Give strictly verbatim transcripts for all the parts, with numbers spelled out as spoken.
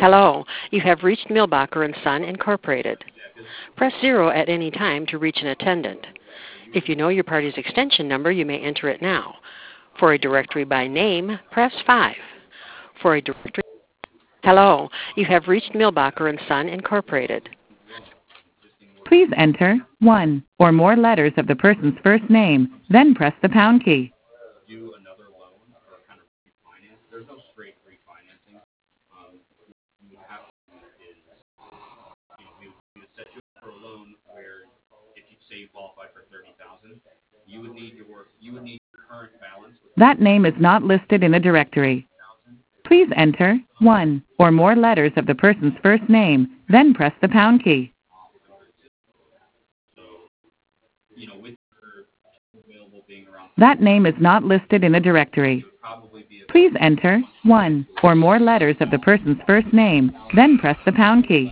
Hello, you have reached Milbacher and Son, Incorporated. Press zero at any time to reach an attendant. If you know your party's extension number, you may enter it now. For a directory by name, press five. For a directory, hello, you have reached Milbacher and Son, Incorporated. Please enter one or more letters of the person's first name, then press the pound key. That name is not listed in a directory. Please enter one or more letters of the person's first name, then press the pound key. That name is not listed in a directory. Please enter one or more letters of the person's first name, then press the pound key.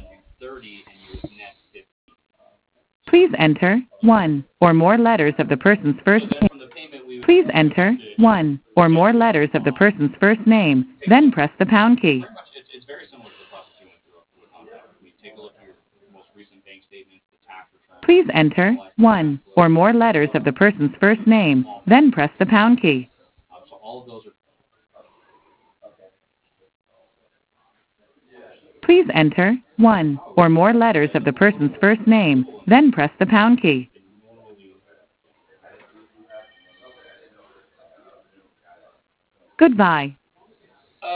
Please enter one or more letters of the person's first name. Please enter one or more letters of the person's first name, then press the pound key. Please enter one or more letters of the person's first name, then press the pound key. Please enter one or more letters of the person's first name, then press the pound key. Goodbye.